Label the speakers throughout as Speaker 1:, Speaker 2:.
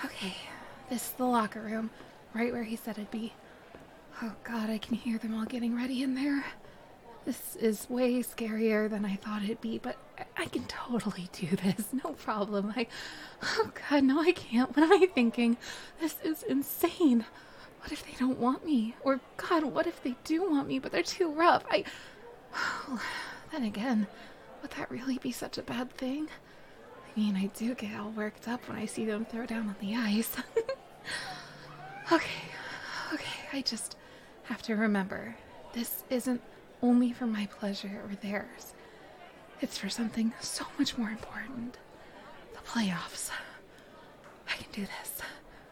Speaker 1: Okay, this is the locker room, right where he said it'd be. Oh god, I can hear them all getting ready in there. This is way scarier than I thought it'd be, but I can totally do this, no problem. Oh god, no I can't. What am I thinking? This is insane. What if they don't want me? Or god, what if they do want me, but they're too rough? Then again, would that really be such a bad thing? I mean, I do get all worked up when I see them throw down on the ice. Okay, I just have to remember, this isn't only for my pleasure or theirs. It's for something so much more important. The playoffs. I can do this.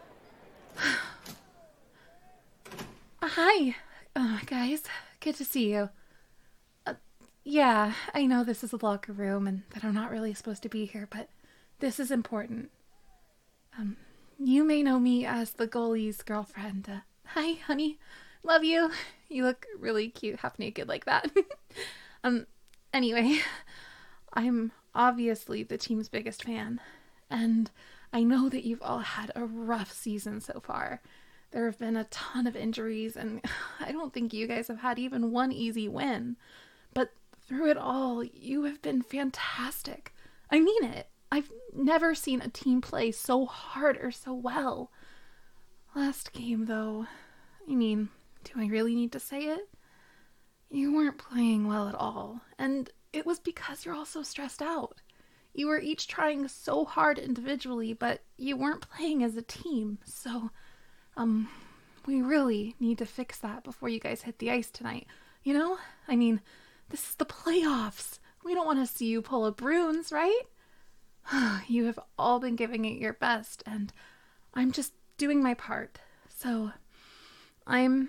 Speaker 1: Hi, guys. Good to see you. Yeah, I know this is a locker room and that I'm not really supposed to be here, but this is important. You may know me as the goalie's girlfriend. Hi, honey. Love you. You look really cute half naked like that. Anyway, I'm obviously the team's biggest fan, and I know that you've all had a rough season so far. There have been a ton of injuries, and I don't think you guys have had even one easy win. But through it all, you have been fantastic. I mean it. I've never seen a team play so hard or so well. Last game, though, I mean, do I really need to say it? You weren't playing well at all, and it was because you're all so stressed out. You were each trying so hard individually, but you weren't playing as a team, so, we really need to fix that before you guys hit the ice tonight, you know? I mean, this is the playoffs. We don't want to see you pull a Bruins, right? You have all been giving it your best, and I'm just doing my part. So, I'm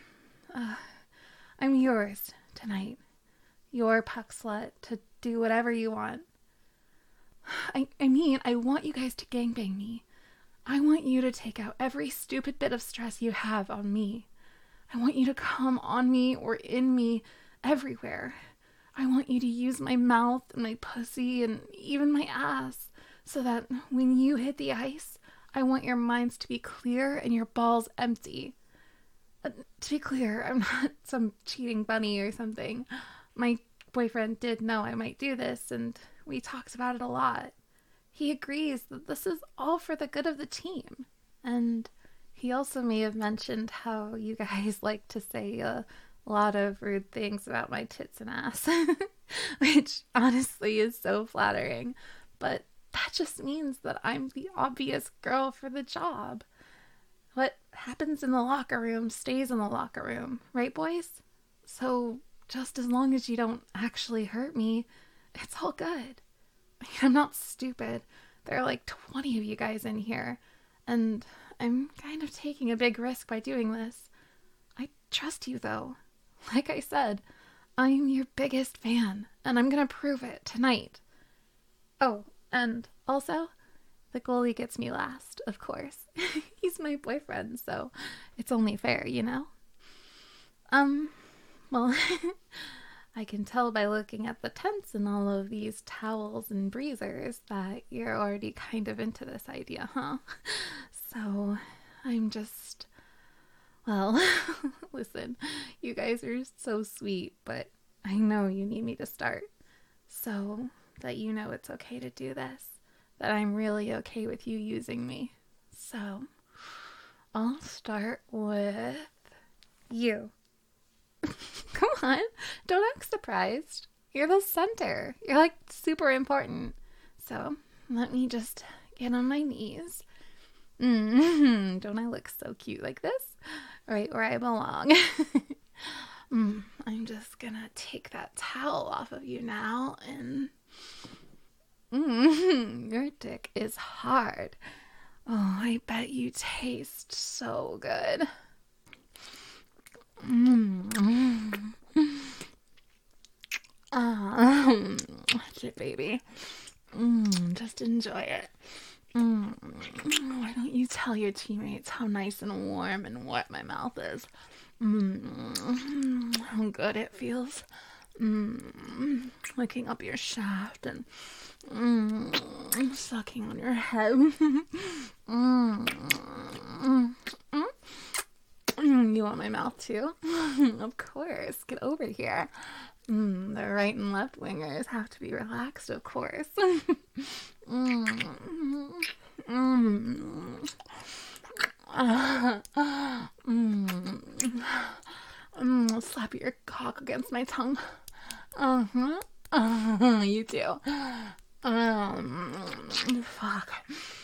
Speaker 1: yours tonight. Your puck slut to do whatever you want. I mean, I want you guys to gangbang me. I want you to take out every stupid bit of stress you have on me. I want you to come on me or in me everywhere. I want you to use my mouth and my pussy and even my ass so that when you hit the ice, I want your minds to be clear and your balls empty. To be clear, I'm not some cheating bunny or something. My boyfriend did know I might do this, and we talked about it a lot. He agrees that this is all for the good of the team. And he also may have mentioned how you guys like to say a lot of rude things about my tits and ass, which honestly is so flattering. But that just means that I'm the obvious girl for the job. What happens in the locker room stays in the locker room, right, boys? So just as long as you don't actually hurt me, it's all good. I'm not stupid. There are like 20 of you guys in here, and I'm kind of taking a big risk by doing this. I trust you, though. Like I said, I'm your biggest fan, and I'm gonna prove it tonight. Oh, and also, the goalie gets me last, of course. He's my boyfriend, so it's only fair, you know? Well, I can tell by looking at the tents and all of these towels and breezers that you're already kind of into this idea, huh? So, I'm just... Well, listen, you guys are so sweet, but I know you need me to start. So that you know it's okay to do this. That I'm really okay with you using me. So, I'll start with you. Come on, don't act surprised. You're the center. You're like super important. So, let me just get on my knees. Don't I look so cute like this? Right where I belong. I'm just gonna take that towel off of you now and... your dick is hard. Oh, I bet you taste so good. Shit, baby. Just enjoy it. Why don't you tell your teammates how nice and warm and wet my mouth is? How good it feels. Licking up your shaft and sucking on your head. You want my mouth too? Of course. Get over here. The right and left wingers have to be relaxed, of course. Slap your cock against my tongue. You too. Fuck.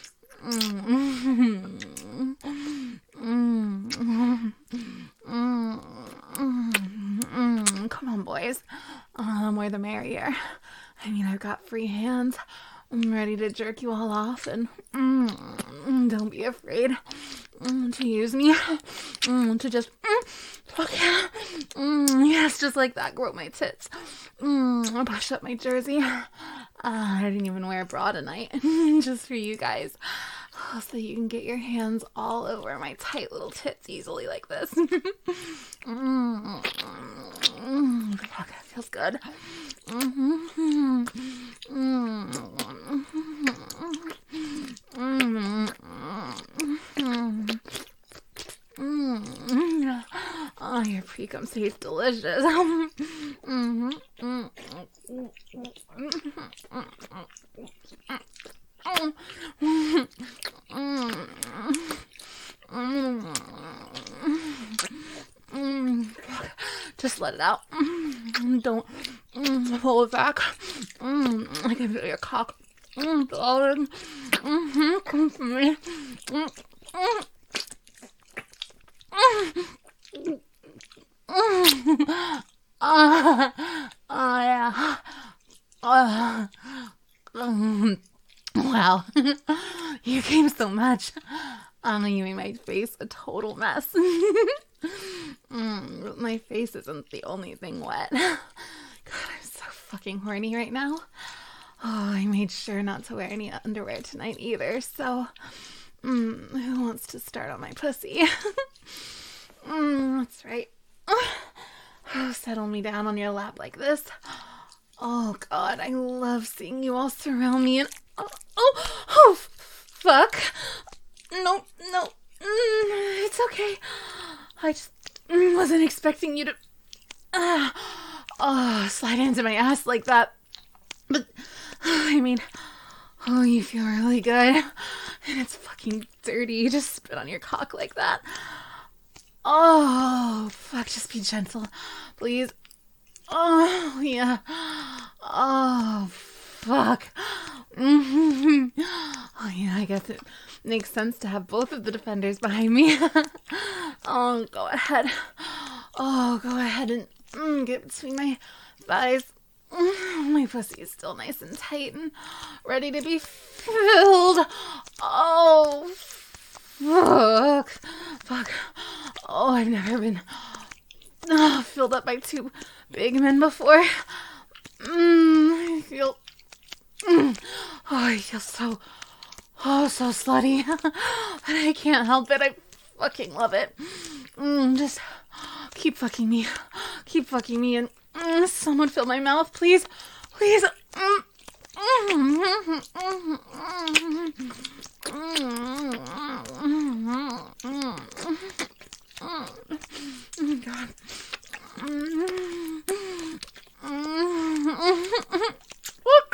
Speaker 1: Come on, boys. More the merrier. I mean, I've got free hands. I'm ready to jerk you all off, and don't be afraid to use me. To just fuck yeah. Yes, just like that. Grow my tits. Push up my jersey. I didn't even wear a bra tonight, just for you guys. So you can get your hands all over my tight little tits easily like this. Fuck, it feels good. Oh, your pre-cum tastes delicious. Just let it out. Don't pull it back. I can feel your cock. Darling. Come for me. Yeah. Wow. You came so much. You made my face a total mess. My face isn't the only thing wet. God, I'm so fucking horny right now. Oh, I made sure not to wear any underwear tonight either, so who wants to start on my pussy? That's right. Settle me down on your lap like this. Oh God, I love seeing you all surround me and fuck. No, it's okay. I just wasn't expecting you to slide into my ass like that. But I mean, you feel really good, and it's fucking dirty to spit on your cock like that. Oh fuck, just be gentle, please. Oh yeah. Oh fuck. Oh yeah, I guess it makes sense to have both of the defenders behind me. Oh, go ahead. Oh, go ahead and get between my thighs. My pussy is still nice and tight and ready to be filled. Oh, fuck. Oh, I've never been filled up by two big men before. I feel so slutty. But I can't help it. I fucking love it. Just keep fucking me. And someone fill my mouth, please. Please. God. Look.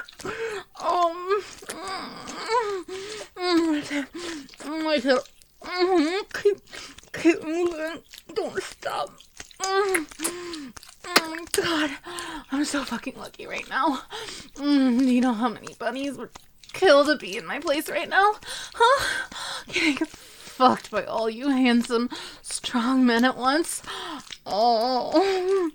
Speaker 1: My tail. Keep moving. Don't stop. God, I'm so fucking lucky right now. Do you know how many bunnies would kill to be in my place right now? Huh? Getting fucked by all you handsome, strong men at once. Oh.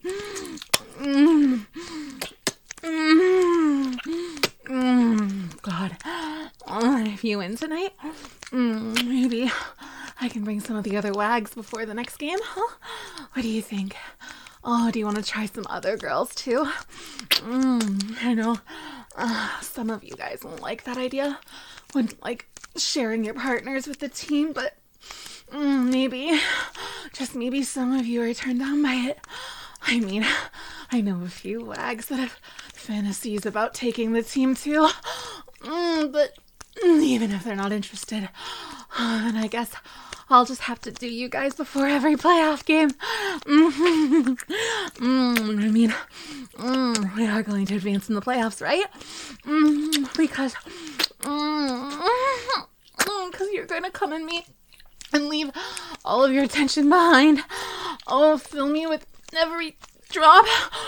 Speaker 1: God. If you win tonight, maybe I can bring some of the other wags before the next game, huh? What do you think? Oh, do you want to try some other girls too? I know some of you guys won't like that idea. Wouldn't like sharing your partners with the team, but maybe, just maybe some of you are turned on by it. I mean, I know a few wags that have fantasies about taking the team too. But even if they're not interested, then I guess I'll just have to do you guys before every playoff game. We are going to advance in the playoffs, right? Because you're going to come in me and leave all of your attention behind. Oh, fill me with every drop.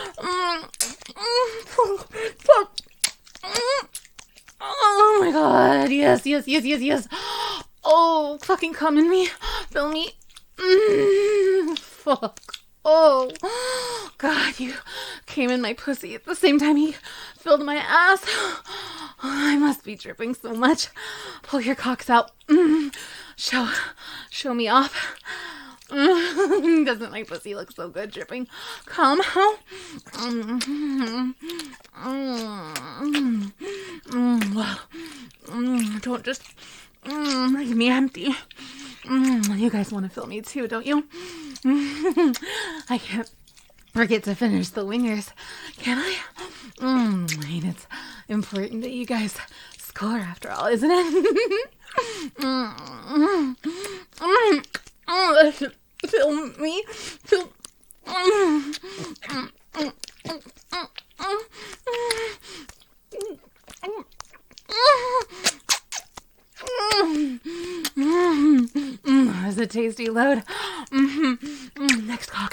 Speaker 1: Oh my god, yes. Oh, fucking come in me. Fill me. Fuck. Oh, God, you came in my pussy at the same time he filled my ass. I must be dripping so much. Pull your cocks out. Show me off. Doesn't my pussy look so good dripping? Come. Don't just leave me empty. You guys want to fill me too, don't you? I can't forget to finish the wingers, can I? It's important that you guys score after all, isn't it? Fill me. That's a tasty load. Next cock.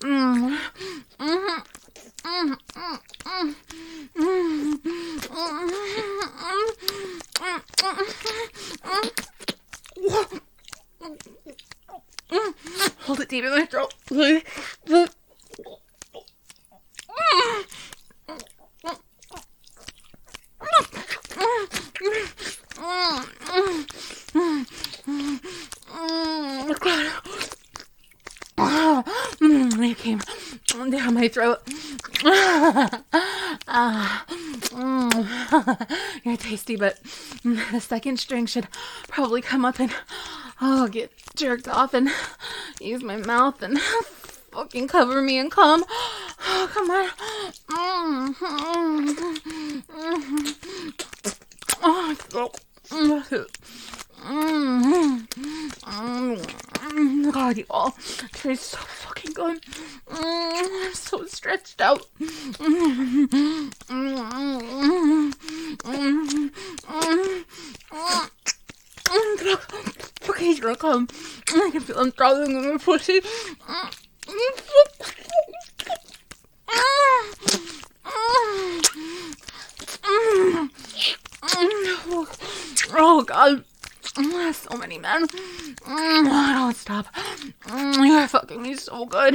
Speaker 1: Hold it deep in my throat. It came down my throat. You're tasty, but the second string should probably come up and I'll get jerked off and use my mouth and fucking cover me and come. Oh, come on. God, you all taste so fucking good. I'm so stretched out. Okay, you're gonna come. I can feel them throbbing in my pussy. Oh, God. So many men. Don't stop. You're fucking me so good.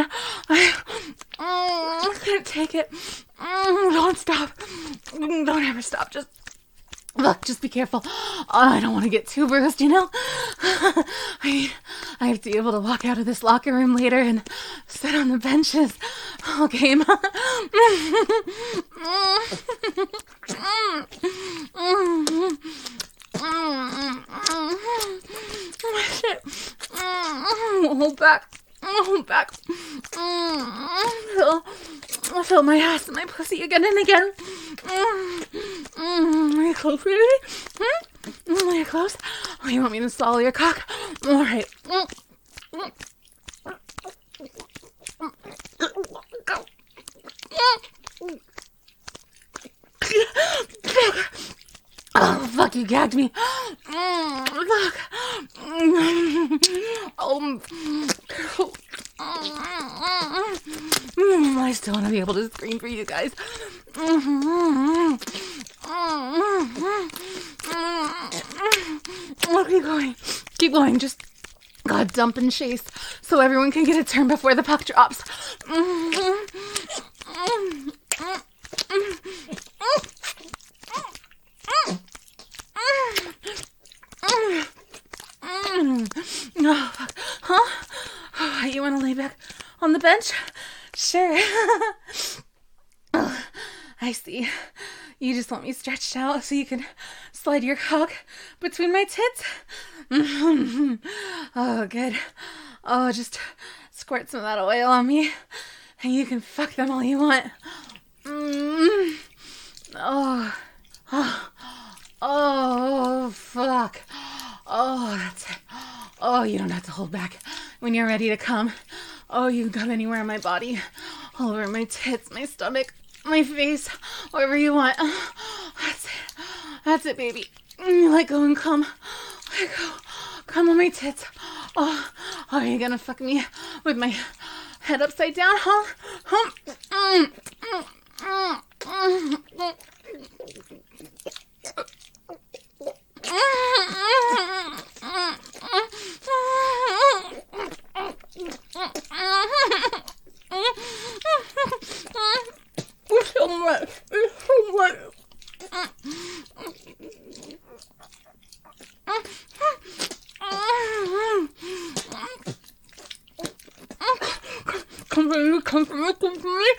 Speaker 1: I can't take it. Don't stop. Don't ever stop. Just be careful. I don't want to get too bruised, you know? I have to be able to walk out of this locker room later and sit on the benches all game. Shit. Hold back. I'll fill my ass and my pussy again and again. Are you close, baby? Are you close? Oh, you want me to swallow your cock? All right. Oh, fuck, you gagged me. Look. I still want to be able to scream for you guys. Keep going. Just, God, dump and chase so everyone can get a turn before the puck drops. Oh, fuck. Huh? You want to lay back on the bench? Sure. Oh, I see. You just want me stretched out so you can slide your cock between my tits? Oh, good. Oh, just squirt some of that oil on me. and you can fuck them all you want. Oh. Oh, fuck. Oh, that's it. Oh, you don't have to hold back when you're ready to come. Oh, you can come anywhere on my body. All over my tits, my stomach, my face, wherever you want. That's it. That's it, baby. Let go and come. Let go. Come on my tits. Oh, are you gonna fuck me with my head upside down, huh? It's so much. It's so much. Come for me, come for me, come for me.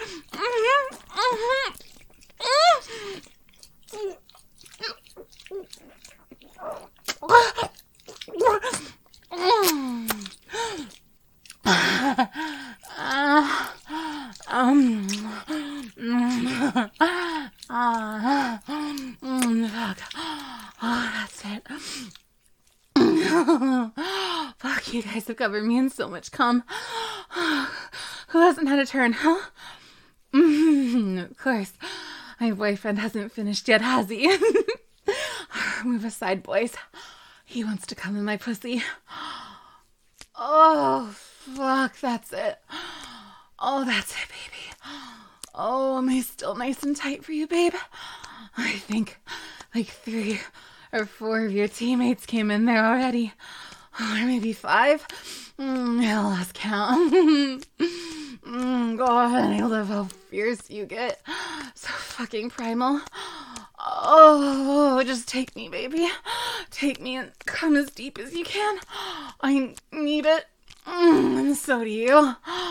Speaker 1: Fuck. Oh, that's it. Fuck, you guys have covered me in so much cum. Who hasn't had a turn, huh? Of course. My boyfriend hasn't finished yet, has he? Move aside, boys. He wants to come in my pussy. Oh, fuck, that's it. Oh, that's it, baby. Oh, am I still nice and tight for you, babe? I think like 3 or 4 of your teammates came in there already. Or maybe 5. I lost count. God, I love how fierce you get. So fucking primal. Oh, just take me, baby. Take me and come as deep as you can. I need it. And so do you.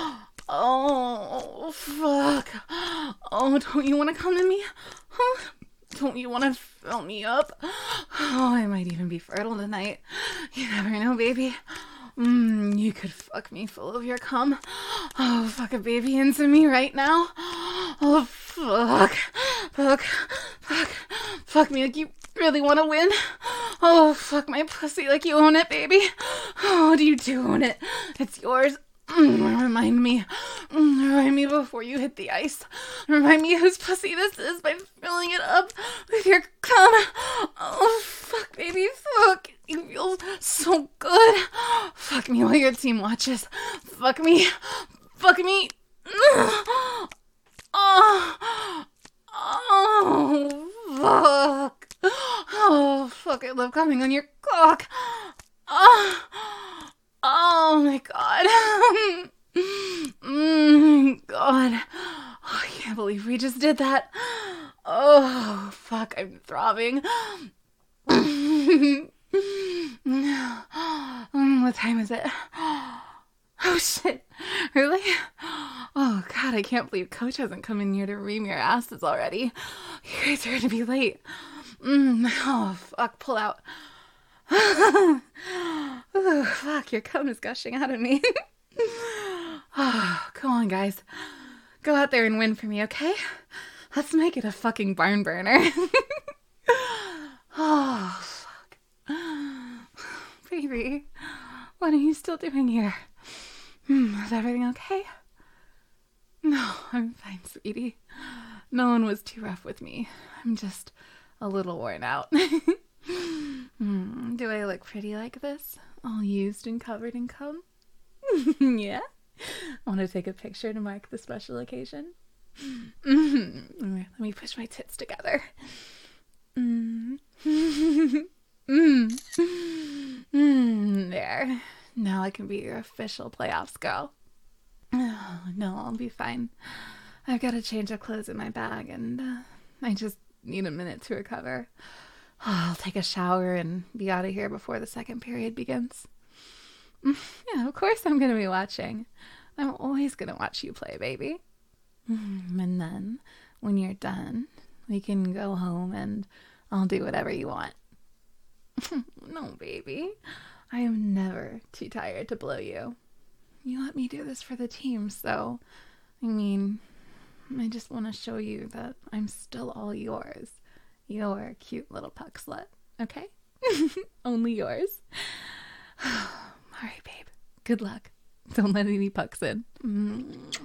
Speaker 1: Oh, fuck. Oh, don't you want to come to me? Huh? Don't you want to fill me up? Oh, I might even be fertile tonight. You never know, baby. You could fuck me full of your cum. Oh, fuck a baby into me right now. Oh, fuck. Fuck. Fuck. Fuck me like you really want to win. Oh, fuck my pussy like you own it, baby. Oh, you do own it. It's yours. Remind me before you hit the ice. Remind me whose pussy this is by filling it up with your cum. Oh, fuck, baby, fuck. You feel so good. Fuck me while your team watches. Fuck me. Fuck me. Oh, fuck. Oh, fuck, I love coming on your cock. Oh my god. God. Oh, I can't believe we just did that. Oh, fuck, I'm throbbing. What time is it? Oh, shit. Really? Oh, God, I can't believe Coach hasn't come in here to ream your asses already. You guys are going to be late. Oh, fuck, pull out. Ooh, fuck, your cum is gushing out of me. Oh, come on, guys. Go out there and win for me, okay? Let's make it a fucking barn burner. Oh, fuck. Baby, what are you still doing here? Is everything okay? No, I'm fine, sweetie. No one was too rough with me. I'm just a little worn out. Do I look pretty like this? All used and covered in cum? Yeah? Want to take a picture to mark the special occasion? Let me push my tits together. There. Now I can be your official playoffs girl. Oh, no, I'll be fine. I've got a change of clothes in my bag, and I just need a minute to recover. I'll take a shower and be out of here before the second period begins. Yeah, of course I'm going to be watching. I'm always going to watch you play, baby. And then, when you're done, we can go home and I'll do whatever you want. No, baby. I am never too tired to blow you. You let me do this for the team, so I mean, I just want to show you that I'm still all yours. You're a cute little puck slut, okay? Only yours. All right, babe. Good luck. Don't let any pucks in.